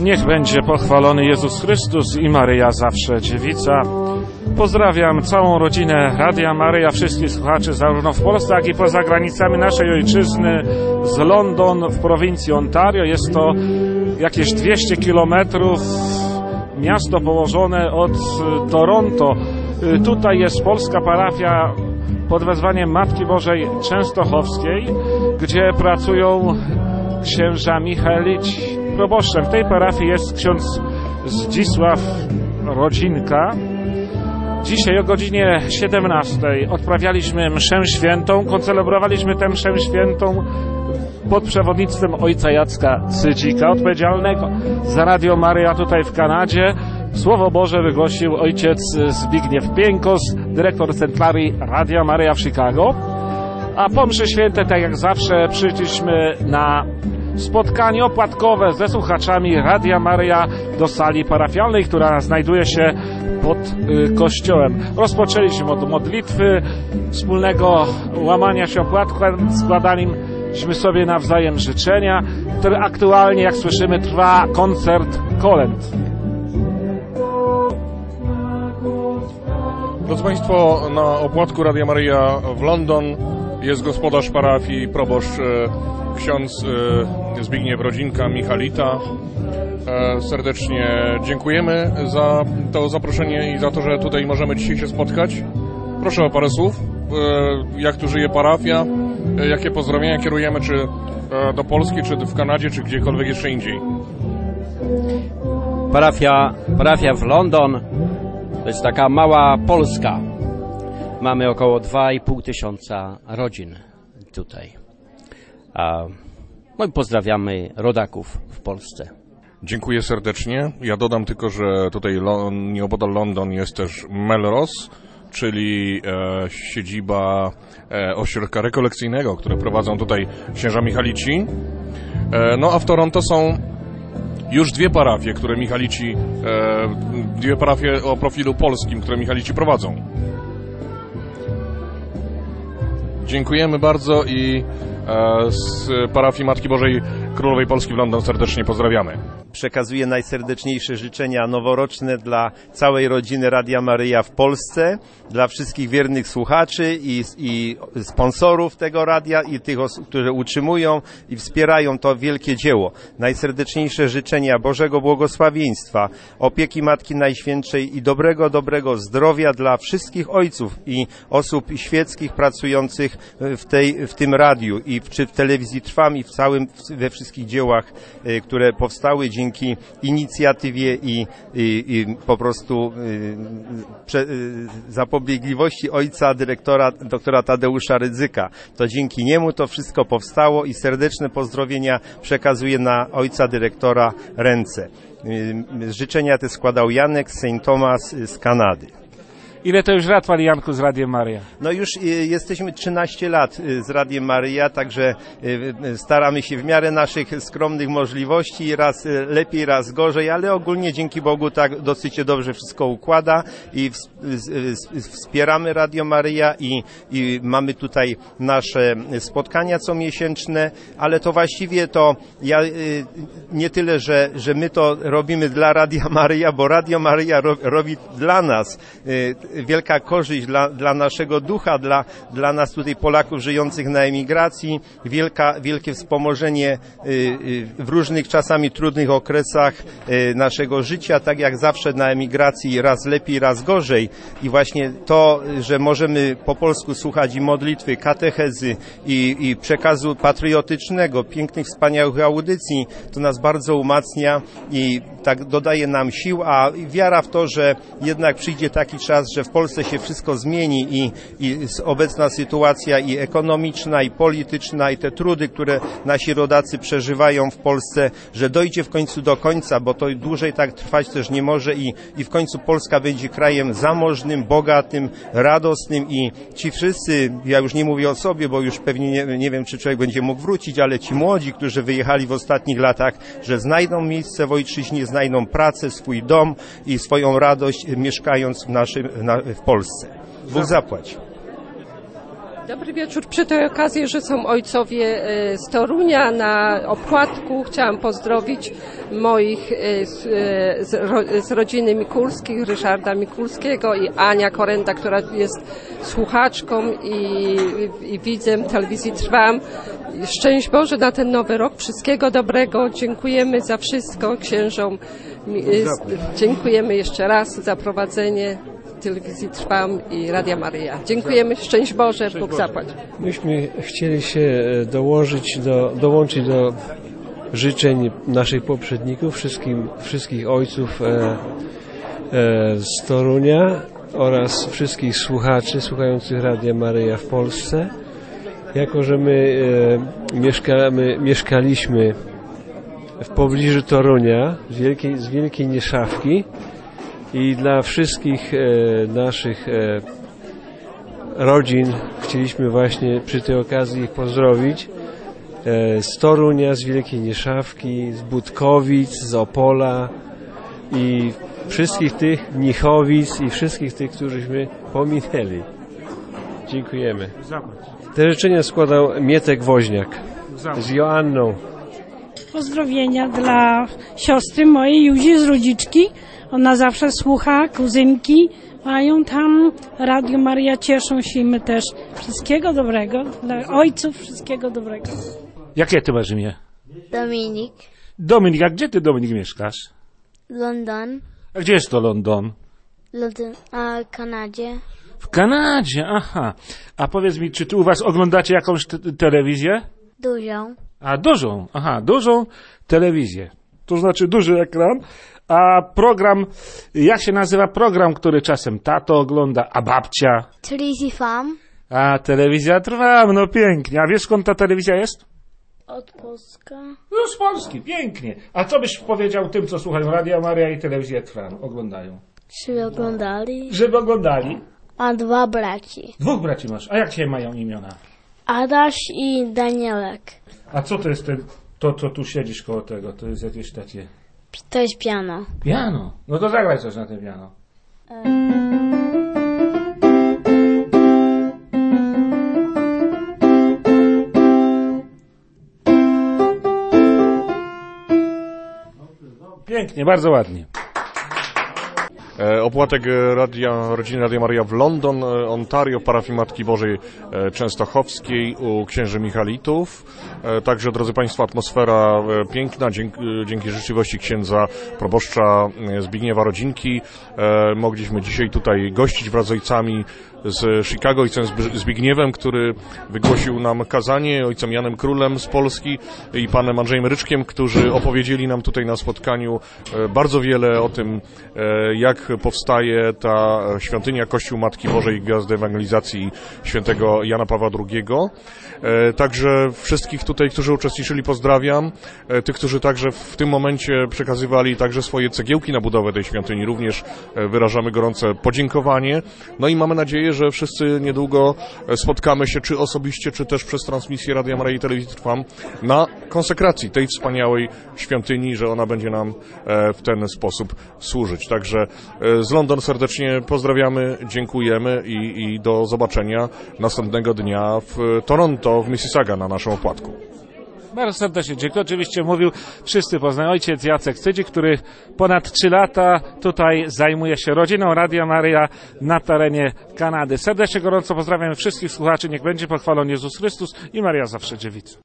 Niech będzie pochwalony Jezus Chrystus i Maryja zawsze dziewica. Pozdrawiam całą rodzinę Radia Maryja, wszystkich słuchaczy zarówno w Polsce, jak i poza granicami naszej ojczyzny, z London w prowincji Ontario. Jest to jakieś 200 kilometrów, miasto położone od Toronto. Tutaj jest polska parafia pod wezwaniem Matki Bożej Częstochowskiej, gdzie pracują księża Michalici. Proboszczem w tej parafii jest ksiądz Zdzisław Rodzinka. Dzisiaj o godzinie 17 odprawialiśmy mszę świętą, koncelebrowaliśmy tę mszę świętą pod przewodnictwem ojca Jacka Cydzika, odpowiedzialnego za Radio Maryja tutaj w Kanadzie. Słowo Boże wygłosił ojciec Zbigniew Pieńkos, dyrektor Centrarii Radia Maryja w Chicago. A po mszy świętej, tak jak zawsze, przyszliśmy na spotkanie opłatkowe ze słuchaczami Radia Maryja do sali parafialnej, która znajduje się pod kościołem. Rozpoczęliśmy od modlitwy, wspólnego łamania się opłatkiem, składaliśmy sobie nawzajem życzenia, który aktualnie, jak słyszymy, trwa koncert kolęd. Drodzy Państwo, na opłatku Radia Maryja w London jest gospodarz parafii, proboszcz ksiądz Zbigniew Rodzinka Michalita. Serdecznie dziękujemy za to zaproszenie i za to, że tutaj możemy dzisiaj się spotkać. Proszę o parę słów. Jak tu żyje parafia? Jakie pozdrowienia kierujemy, czy do Polski, czy w Kanadzie, czy gdziekolwiek jeszcze indziej? Parafia w London to jest taka mała Polska. Mamy około 2,5 tysiąca rodzin tutaj. No i pozdrawiamy rodaków w Polsce. Dziękuję serdecznie. Ja dodam tylko, że tutaj nieopodal London jest też Melrose, czyli siedziba ośrodka rekolekcyjnego, które prowadzą tutaj księża Michalici. No a w Toronto są już dwie parafie, które Michalici, dwie parafie o profilu polskim, które Michalici prowadzą. Dziękujemy bardzo i z parafii Matki Bożej Królowej Polski w London serdecznie pozdrawiamy. Przekazuję najserdeczniejsze życzenia noworoczne dla całej rodziny Radia Maryja w Polsce, dla wszystkich wiernych słuchaczy i sponsorów tego radia i tych osób, które utrzymują i wspierają to wielkie dzieło. Najserdeczniejsze życzenia Bożego błogosławieństwa, opieki Matki Najświętszej i dobrego zdrowia dla wszystkich ojców i osób świeckich pracujących w tym radiu i czy w telewizji Trwam i we wszystkich dziełach, które powstały dzięki inicjatywie i po prostu zapobiegliwości ojca dyrektora doktora Tadeusza Rydzyka. To dzięki niemu to wszystko powstało i serdeczne pozdrowienia przekazuję na ojca dyrektora ręce. Życzenia te składał Janek z St. Thomas z Kanady. Ile to już lat, Panie Janku, z Radiem Maryja? No już jesteśmy 13 lat z Radiem Maryja, także staramy się w miarę naszych skromnych możliwości, raz lepiej, raz gorzej, ale ogólnie dzięki Bogu tak dosyć się dobrze wszystko układa i wspieramy Radio Maryja i mamy tutaj nasze spotkania comiesięczne, ale to właściwie to ja nie tyle, że my to robimy dla Radia Maryja, bo Radio Maryja robi dla nas wielka korzyść dla naszego ducha, dla nas tutaj Polaków żyjących na emigracji, wielkie wspomożenie w różnych czasami trudnych okresach naszego życia, tak jak zawsze na emigracji raz lepiej, raz gorzej i właśnie to, że możemy po polsku słuchać i modlitwy, katechezy i przekazu patriotycznego, pięknych, wspaniałych audycji, to nas bardzo umacnia i tak dodaje nam sił, a wiara w to, że jednak przyjdzie taki czas, że w Polsce się wszystko zmieni i obecna sytuacja i ekonomiczna, i polityczna, i te trudy, które nasi rodacy przeżywają w Polsce, że dojdzie w końcu do końca, bo to dłużej tak trwać też nie może i w końcu Polska będzie krajem zamożnym, bogatym, radosnym i ci wszyscy, ja już nie mówię o sobie, bo już pewnie nie wiem, czy człowiek będzie mógł wrócić, ale ci młodzi, którzy wyjechali w ostatnich latach, że znajdą miejsce w ojczyźnie, znajdą pracę, swój dom i swoją radość mieszkając w Polsce. Bóg zapłać. Dobry wieczór. Przy tej okazji, że są ojcowie z Torunia na opłatku, chciałam pozdrowić moich z rodziny Mikulskich, Ryszarda Mikulskiego i Ania Korenda, która jest słuchaczką i widzem telewizji Trwam. Szczęść Boże na ten nowy rok. Wszystkiego dobrego. Dziękujemy za wszystko księżom. Dziękujemy jeszcze raz za prowadzenie telewizji Trwam i Radia Maryja. Dziękujemy. Szczęść Boże. Bóg zapłać. Myśmy chcieli się dołączyć do życzeń naszych poprzedników, wszystkich ojców z Torunia oraz wszystkich słuchaczy słuchających Radia Maryja w Polsce. Jako że my mieszkaliśmy w pobliżu Torunia, z Wielkiej Nieszawki, i dla wszystkich naszych rodzin chcieliśmy właśnie przy tej okazji ich pozdrowić. Z Torunia, z Wielkiej Nieszawki, z Budkowic, z Opola i wszystkich tych, Mnichowic i wszystkich tych, którzyśmy pominęli. Dziękujemy. Te życzenia składał Mietek Woźniak z Joanną. Pozdrowienia dla siostry mojej Józi z Rudziczki. Ona zawsze słucha, kuzynki mają tam Radio Maryja, cieszą się i my też. Wszystkiego dobrego, dla ojców wszystkiego dobrego. Jakie ty masz imię? Dominik. Dominik, a gdzie ty, Dominik, mieszkasz? London. A gdzie jest to London? A Kanadzie. W Kanadzie, aha. A powiedz mi, czy tu u was oglądacie jakąś telewizję? Dużą. A dużą telewizję. To znaczy duży ekran. A program, jak się nazywa program, który czasem tato ogląda, a babcia? Telewizja Trwam. A telewizja Trwam, no pięknie. A wiesz, skąd ta telewizja jest? Od Polska. No z Polski, pięknie. A co byś powiedział tym, co słuchają Radia Maryja i telewizję Trwam, oglądają? Żeby oglądali. Żeby oglądali. A 2 braci. 2 braci masz. A jak się mają imiona? Adaś i Danielek. A co to jest to, co tu siedzisz koło tego? To jest jakieś takie... To jest piano. Piano? No to zagraj coś na tym piano. Pięknie, bardzo ładnie. Opłatek rodziny Radia Maryja w London, Ontario, parafii Matki Bożej Częstochowskiej u księży Michalitów. Także, drodzy Państwo, atmosfera piękna, dzięki życzliwości księdza proboszcza Zbigniewa Rodzinki. Mogliśmy dzisiaj tutaj gościć wraz z ojcami z Chicago, ojcem Zbigniewem, który wygłosił nam kazanie, ojcem Janem Królem z Polski i panem Andrzejem Ryczkiem, którzy opowiedzieli nam tutaj na spotkaniu bardzo wiele o tym, jak powstaje ta świątynia Kościół Matki Bożej Gwiazdy Ewangelizacji świętego Jana Pawła II. Także wszystkich tutaj, którzy uczestniczyli, pozdrawiam. Tych, którzy także w tym momencie przekazywali także swoje cegiełki na budowę tej świątyni, również wyrażamy gorące podziękowanie. No i mamy nadzieję, że wszyscy niedługo spotkamy się, czy osobiście, czy też przez transmisję Radia Maryja i Telewizji Trwam, na konsekracji tej wspaniałej świątyni, że ona będzie nam w ten sposób służyć. Także z London serdecznie pozdrawiamy, dziękujemy i do zobaczenia następnego dnia w Toronto, w Mississauga na naszym opłatku. Bardzo serdecznie dziękuję. Oczywiście mówił wszyscy poznają ojciec Jacek Cydzik, który ponad 3 lata tutaj zajmuje się rodziną Radia Maryja na terenie Kanady. Serdecznie gorąco pozdrawiam wszystkich słuchaczy. Niech będzie pochwalony Jezus Chrystus i Maryja zawsze dziewica.